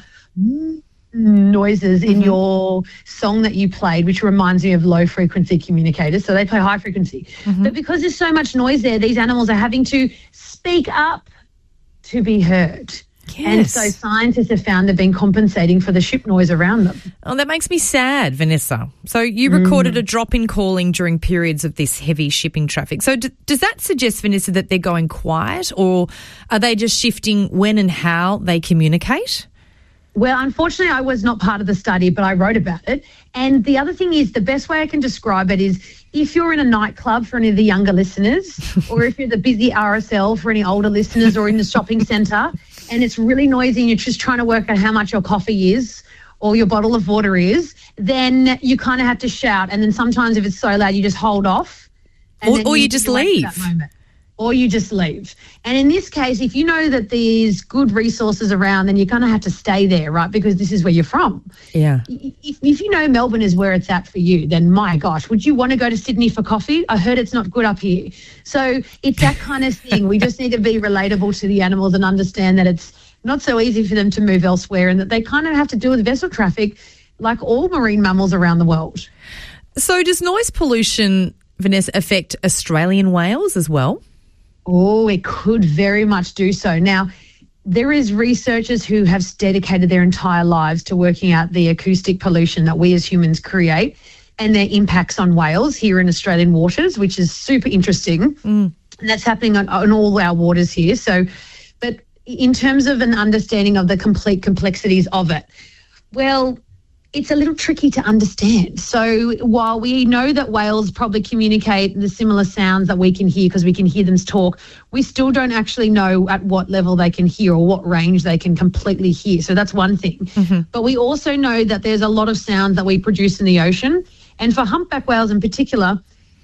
O: noises in mm-hmm. your song that you played, which reminds me of low frequency communicators. So they play high frequency. Mm-hmm. But because there's so much noise there, these animals are having to speak up to be heard.
D: Yes.
O: And so scientists have found they've been compensating for the ship noise around them.
D: Oh, that makes me sad, Vanessa. So you recorded mm. a drop in calling during periods of this heavy shipping traffic. So d- does that suggest, Vanessa, that they're going quiet, or are they just shifting when and how they communicate?
O: Well, unfortunately, I was not part of the study, but I wrote about it. And the other thing is, the best way I can describe it is, if you're in a nightclub for any of the younger listeners, or if you're the busy R S L for any older listeners, or in the shopping centre, and it's really noisy and you're just trying to work out how much your coffee is or your bottle of water is, then you kind of have to shout. And then sometimes if it's so loud, you just hold off.
D: And or or you, you just leave.
O: Or you just leave. And in this case, if you know that there's good resources around, then you're going to have to stay there, right? Because this is where you're from.
D: Yeah.
O: If, if you know Melbourne is where it's at for you, then my gosh, would you want to go to Sydney for coffee? I heard it's not good up here. So it's that kind of thing. We just need to be relatable to the animals and understand that it's not so easy for them to move elsewhere, and that they kind of have to deal with vessel traffic like all marine mammals around the world.
D: So does noise pollution, Vanessa, affect Australian whales as well?
O: Oh, it could very much do so. Now, there is researchers who have dedicated their entire lives to working out the acoustic pollution that we as humans create and their impacts on whales here in Australian waters, which is super interesting.
D: Mm.
O: And that's happening on, on all our waters here. So, but in terms of an understanding of the complete complexities of it, well, it's a little tricky to understand. So while we know that whales probably communicate the similar sounds that we can hear because we can hear them talk, we still don't actually know at what level they can hear or what range they can completely hear. So that's one thing. Mm-hmm. But we also know that there's a lot of sounds that we produce in the ocean. And for humpback whales in particular,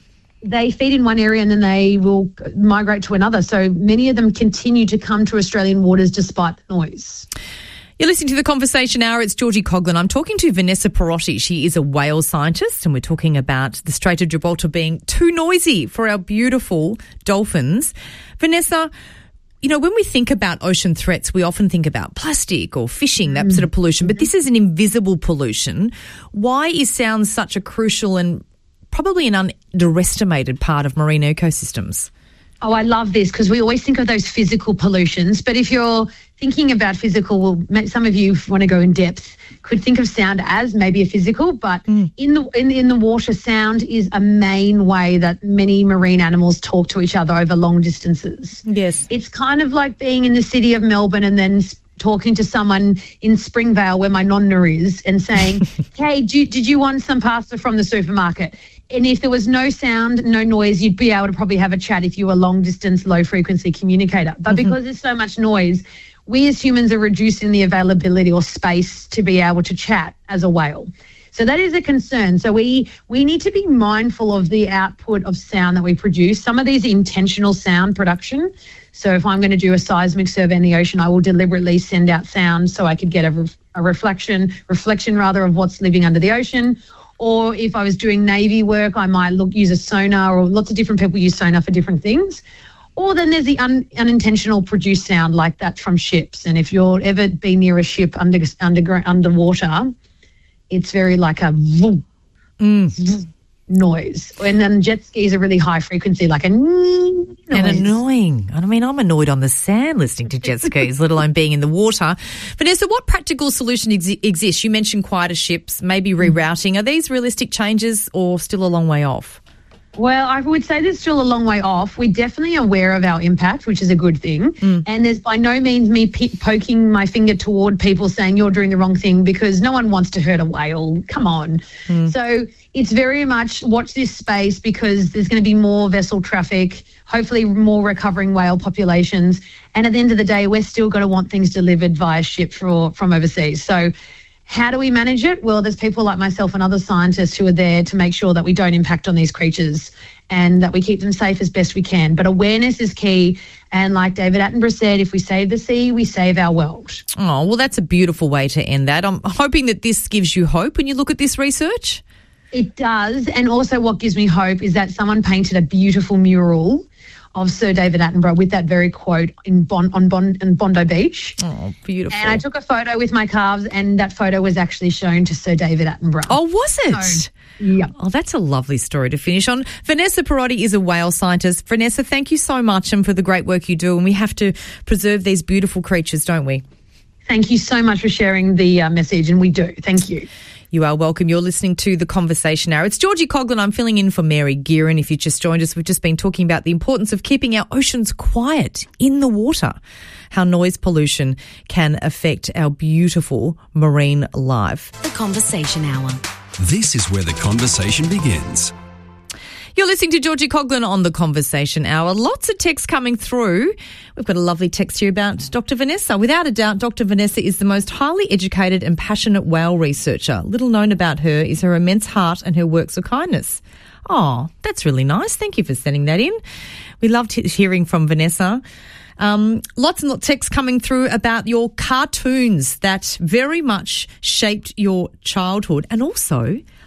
O: they feed in one area and then they will migrate to another. So many of them continue to come to Australian waters despite the noise.
D: You're listening to The Conversation Hour. It's Georgie Coughlin. I'm talking to Vanessa Perotti. She is a whale scientist, and we're talking about the Strait of Gibraltar being too noisy for our beautiful dolphins. Vanessa, you know, when we think about ocean threats, we often think about plastic or fishing, that sort of pollution, but this is an invisible pollution. Why is sound such a crucial and probably an underestimated part of marine ecosystems?
O: Oh, I love this because we always think of those physical pollutions. But if you're thinking about physical, well, some of you want to go in depth, could think of sound as maybe a physical, but mm. in the in, in the water, sound is a main way that many marine animals talk to each other over long distances.
D: Yes.
O: It's kind of like being in the city of Melbourne and then talking to someone in Springvale where my nonna is and saying, hey, do, did you want some pasta from the supermarket? And if there was no sound, no noise, you'd be able to probably have a chat if you were a long-distance, low-frequency communicator. But mm-hmm. because there's so much noise, we as humans are reducing the availability or space to be able to chat as a whale. So that is a concern. So we we need to be mindful of the output of sound that we produce. Some of these intentional sound production. So if I'm going to do a seismic survey in the ocean, I will deliberately send out sound so I could get a, re- a reflection, reflection rather, of what's living under the ocean. Or if I was doing Navy work, I might look use a sonar, or lots of different people use sonar for different things. Or then there's the un, unintentional produced sound like that from ships. And if you're ever been near a ship under, under underwater, it's very like a vroom,
D: mm.
O: vroom noise. And then jet skis are really high frequency, like a noise.
D: And annoying. I mean, I'm annoyed on the sand listening to jet skis, let alone being in the water. Vanessa, what practical solution ex- exists? You mentioned quieter ships, maybe rerouting. Are these realistic changes or still a long way off?
O: Well, I would say there's still a long way off. We're definitely aware of our impact, which is a good thing. Mm. And there's by no means me pe- poking my finger toward people saying you're doing the wrong thing, because no one wants to hurt a whale. Come on. Mm. So it's very much watch this space, because there's going to be more vessel traffic, hopefully more recovering whale populations. And at the end of the day, we're still going to want things delivered via ship for, from overseas. So how do we manage it? Well, there's people like myself and other scientists who are there to make sure that we don't impact on these creatures and that we keep them safe as best we can. But awareness is key. And like David Attenborough said, if we save the sea, we save our world.
D: Oh, well, that's a beautiful way to end that. I'm hoping that this gives you hope when you look at this research.
O: It does. And also what gives me hope is that someone painted a beautiful mural of Sir David Attenborough with that very quote in bon, on bon, in Bondi Beach.
D: Oh, beautiful.
O: And I took a photo with my calves, and that photo was actually shown to Sir David Attenborough.
D: Oh, was it?
O: So, yeah.
D: Oh, that's a lovely story to finish on. Vanessa Perotti is a whale scientist. Vanessa, thank you so much and for the great work you do. And we have to preserve these beautiful creatures, don't we?
O: Thank you so much for sharing the uh, message, and we do. Thank you.
D: You are welcome. You're listening to The Conversation Hour. It's Georgie Coughlin. I'm filling in for Mary Gearin. If you just joined us, we've just been talking about the importance of keeping our oceans quiet in the water, how noise pollution can affect our beautiful marine life.
B: The Conversation Hour.
C: This is where the conversation begins.
D: You're listening to Georgie Coughlin on The Conversation Hour. Lots of texts coming through. We've got a lovely text here about Doctor Vanessa. Without a doubt, Doctor Vanessa is the most highly educated and passionate whale researcher. Little known about her is her immense heart and her works of kindness. Oh, that's really nice. Thank you for sending that in. We loved hearing from Vanessa. Um, lots and lots of texts coming through about your cartoons that very much shaped your childhood. And also,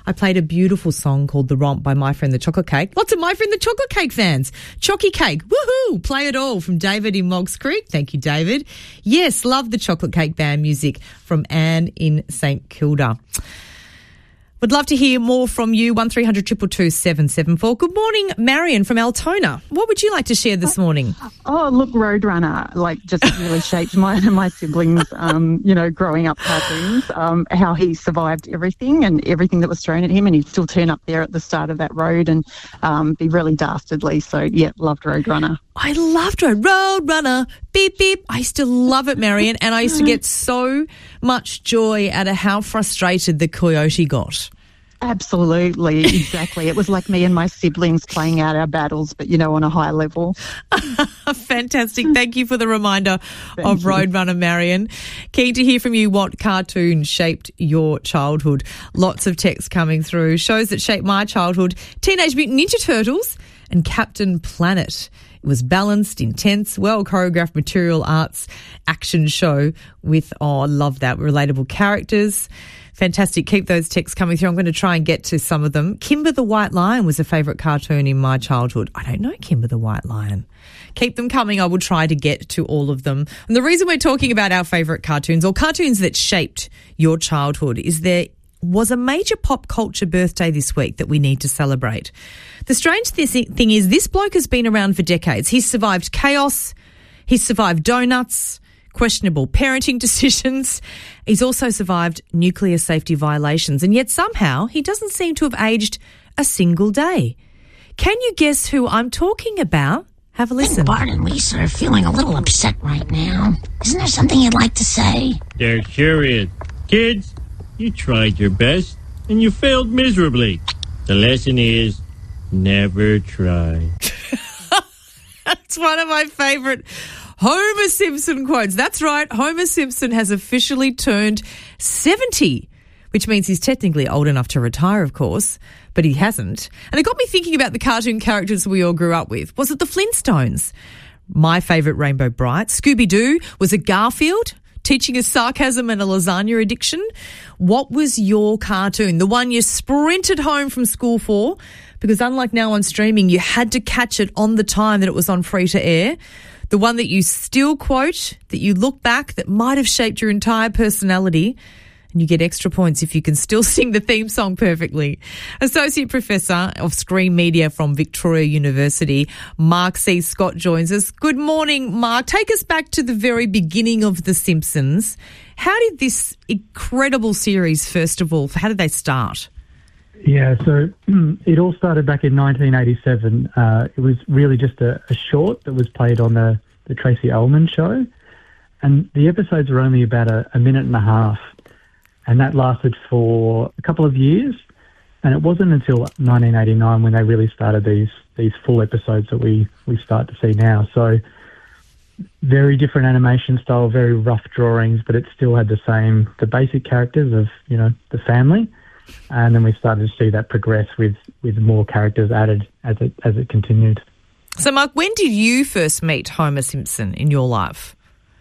D: I played a beautiful song called The Romp by My Friend the Chocolate Cake. Lots of My Friend the Chocolate Cake fans. Chocky Cake, woohoo! Play it all from David in Moggs Creek. Thank you, David. Yes, love the Chocolate Cake Band music from Anne in St Kilda. Would love to hear more from you. one three hundred two two two seven seven four. Good morning, Marion from Altona. What would you like to share this morning?
P: Oh, look, Roadrunner, like, just really shaped my my siblings, um, you know, growing up cartoons, um, how he survived everything and everything that was thrown at him, and he'd still turn up there at the start of that road and um, be really dastardly. So, yeah, loved Roadrunner.
D: I loved Road Roadrunner. Beep, beep. I used to love it, Marion, and I used to get so much joy out of how frustrated the coyote got.
P: Absolutely, exactly. It was like me and my siblings playing out our battles, but, you know, on a high level.
D: Fantastic. Thank you for the reminder
P: Thank
D: of
P: you.
D: Roadrunner, Marion. Keen to hear from you what cartoon shaped your childhood. Lots of texts coming through. Shows that shaped my childhood. Teenage Mutant Ninja Turtles and Captain Planet. It was balanced, intense, well-choreographed material arts action show with, oh, I love that, relatable characters. Fantastic. Keep those texts coming through. I'm going to try and get to some of them. Kimber the White Lion was a favourite cartoon in my childhood. I don't know Kimber the White Lion. Keep them coming. I will try to get to all of them. And the reason we're talking about our favourite cartoons or cartoons that shaped your childhood is there was a major pop culture birthday this week that we need to celebrate. The strange thing is this bloke has been around for decades. He's survived chaos. He's survived donuts, questionable parenting decisions. He's also survived nuclear safety violations, and yet somehow he doesn't seem to have aged a single day. Can you guess who I'm talking about? Have a listen.
Q: Bart and Lisa are feeling a little upset right now. Isn't there something you'd like to say?
R: There sure is. Kids, you tried your best, and you failed miserably. The lesson is, never try.
D: That's one of my favourite Homer Simpson quotes. That's right. Homer Simpson has officially turned seventy, which means he's technically old enough to retire, of course, but he hasn't. And it got me thinking about the cartoon characters we all grew up with. Was it the Flintstones? My favourite, Rainbow Bright. Scooby-Doo. Was it Garfield, teaching us sarcasm and a lasagna addiction? What was your cartoon? The one you sprinted home from school for? Because unlike now on streaming, you had to catch it on the time that it was on free to air. The one that you still quote, that you look back, that might have shaped your entire personality. And you get extra points if you can still sing the theme song perfectly. Associate Professor of Screen Media from Victoria University, Mark C. Scott joins us. Good morning, Mark. Take us back to the very beginning of The Simpsons. How did this incredible series, first of all, how did they start?
S: Yeah, so it all started back in nineteen eighty-seven. Uh, it was really just a, a short that was played on the, the Tracy Ullman show. And the episodes were only about a, a minute and a half. And that lasted for a couple of years. And it wasn't until nineteen eighty-nine when they really started these these full episodes that we, we start to see now. So very different animation style, very rough drawings, but it still had the same, the basic characters of, you know, the family. And then we started to see that progress with, with more characters added as it as it continued.
D: So, Mark, when did you first meet Homer Simpson in your life?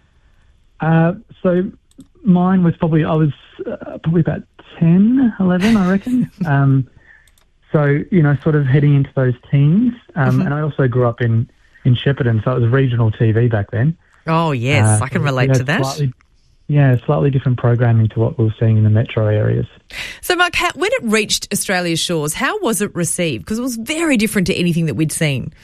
S: Uh, so mine was probably, I was uh, probably about ten, eleven, I reckon. um, so, you know, sort of heading into those teens. Um,
D: Mm-hmm.
S: And I also grew up in, in Shepparton, so it was regional T V back then.
D: Oh, yes,
S: Uh,
D: I can
S: we
D: relate
S: had
D: to that.
S: Slightly, yeah, slightly different programming to what we were seeing in the metro areas.
D: So, Mark, how, when it reached Australia's shores, how was it received? Because it was very different to anything that we'd seen.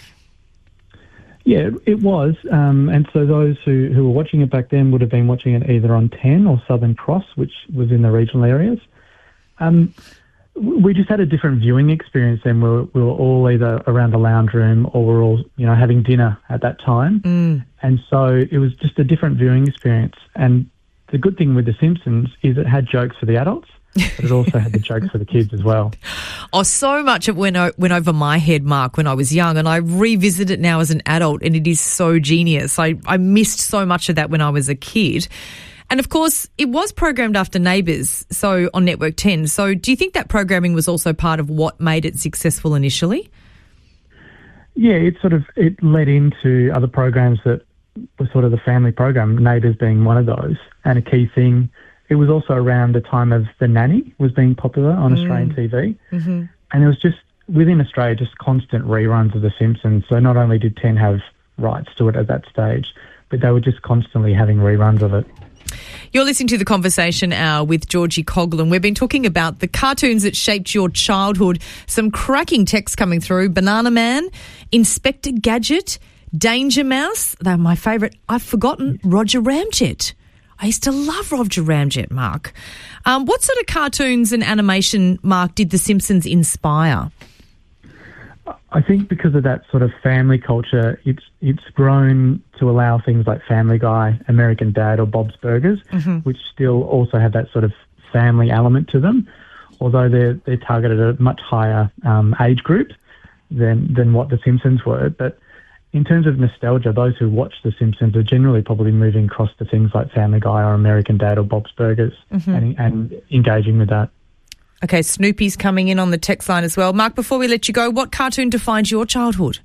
S: Yeah, it was. Um, and so those who, who were watching it back then would have been watching it either on ten or Southern Cross, which was in the regional areas. Um, we just had a different viewing experience then. We were, we were all either around the lounge room or we were all, you know, having dinner at that time.
D: Mm.
S: And so it was just a different viewing experience. And the good thing with The Simpsons is it had jokes for the adults, but it also had the jokes for the kids as well.
D: Oh, so much it went, o- went over my head, Mark, when I was young, and I revisit it now as an adult, and it is so genius. I, I missed so much of that when I was a kid. And, of course, it was programmed after Neighbours, so on Network ten. So do you think that programming was also part of what made it successful initially?
S: Yeah, it sort of it led into other programs that were sort of the family program, Neighbours being one of those. And a key thing it was also around the time of The Nanny was being popular on
D: Mm.
S: Australian T V.
D: Mm-hmm.
S: And it was just, within Australia, just constant reruns of The Simpsons. So not only did ten have rights to it at that stage, but they were just constantly having reruns of it.
D: You're listening to The Conversation Hour with Georgie Coghlan. We've been talking about the cartoons that shaped your childhood. Some cracking texts coming through. Banana Man, Inspector Gadget, Danger Mouse. They're my favourite. I've forgotten Roger Ramjet. I used to love Roger Ramjet, Mark. Um, what sort of cartoons and animation, Mark, did The Simpsons inspire?
S: I think because of that sort of family culture, it's it's grown to allow things like Family Guy, American Dad, or Bob's Burgers,
D: Mhm.
S: which still also have that sort of family element to them, although they're they're targeted at a much higher um, age group than than what The Simpsons were. But in terms of nostalgia, those who watch The Simpsons are generally probably moving across to things like Family Guy or American Dad or Bob's Burgers
D: Mhm.
S: and, and engaging with that.
D: Okay, Snoopy's coming in on the text line as well. Mark, before we let you go, what cartoon defines your childhood?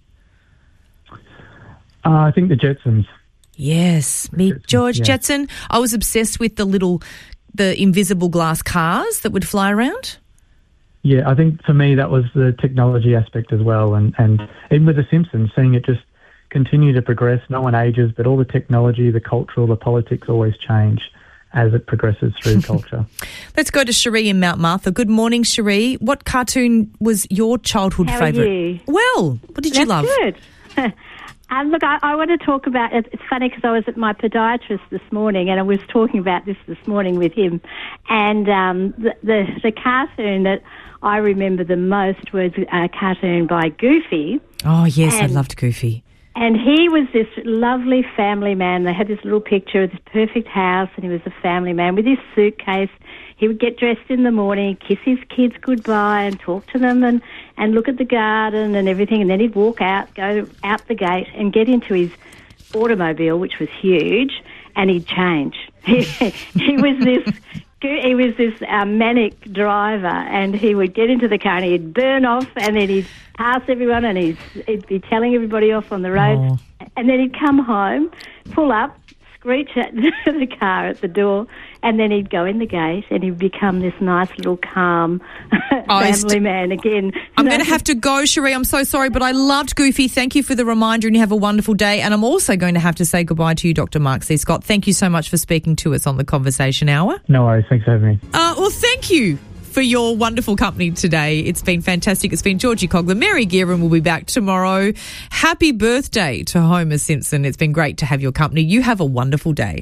S: Uh, I think the Jetsons.
D: Yes, meet George
S: yeah.
D: Jetson. I was obsessed with the little, the invisible glass cars that would fly around.
S: Yeah, I think for me that was the technology aspect as well. And, and even with The Simpsons, seeing it just continue to progress, no one ages, but all the technology, the cultural, the politics always change as it progresses through culture.
D: Let's go to Cherie in Mount Martha. Good morning, Cherie. What cartoon was your childhood
T: How
D: favourite?
T: are you?
D: Well, what did you
T: That's
D: love?
T: Good. um, look, I, I want to talk about it. It's funny because I was at my podiatrist this morning and I was talking about this this morning with him. And um, the, the, the cartoon that I remember the most was a cartoon by Goofy.
D: Oh, yes,
T: And-
D: I loved Goofy.
T: And he was this lovely family man. They had this little picture of this perfect house, and he was a family man with his suitcase. He would get dressed in the morning, kiss his kids goodbye and talk to them and, and look at the garden and everything, and then he'd walk out, go out the gate and get into his automobile, which was huge, and he'd change. He, he was this... He was this uh, manic driver, and he would get into the car and he'd burn off, and then he'd pass everyone, and he'd, he'd be telling everybody off on the road.
D: Oh.
T: And then he'd come home, pull up, screech at the car at the door, and then he'd go in the gate, and he'd become this nice little calm
D: it's-
T: family man again.
D: I'm
T: No,
D: going to have to go, Cherie. I'm so sorry, but I loved Goofy. Thank you for the reminder, and you have a wonderful day. And I'm also going to have to say goodbye to you, Doctor Mark C. Scott. Thank you so much for speaking to us on the Conversation Hour.
S: No worries. Thanks for having me.
D: Uh, well, thank you for your wonderful company today. It's been fantastic. It's been Georgie Coghlan. Mary Gearan will be back tomorrow. Happy birthday to Homer Simpson. It's been great to have your company. You have a wonderful day.